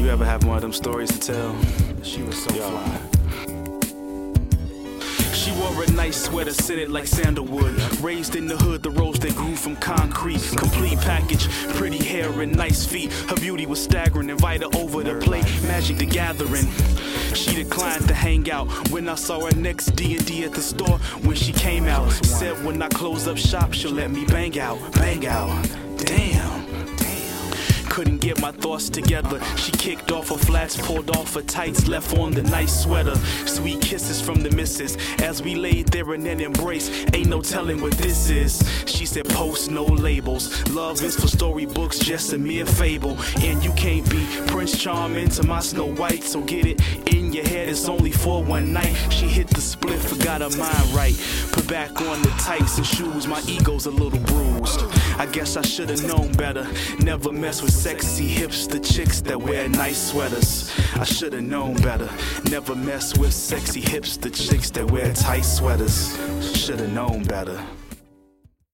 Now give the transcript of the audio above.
You ever have one of them stories to tell? She was so fly. She wore a nice sweater, scented like sandalwood. Raised in the hood, the rose that grew from concrete. Complete package, pretty hair and nice feet. Her beauty was staggering, invite her over to play Magic the Gathering. She declined to hang out when I saw her next D&D at the store. When she came out, said when I close up shop, she'll let me bang out. Damn. Couldn't get my thoughts together. She kicked off her flats, pulled off her tights, left on the nice sweater. Sweet kisses from the missus as we laid there in an embrace. Ain't no telling what this is. She said post no labels. Love is for storybooks, just a mere fable. And you can't be Prince Charming to my Snow White. So get it in your head, it's only for one night. She hit the split, forgot her mind right. Put back on the tights and shoes, my ego's a little bruised. I guess I should've known better. Never mess with sexy hipster chicks that wear nice sweaters. I should've known better. Never mess with sexy hipster chicks that wear tight sweaters. Should've known better.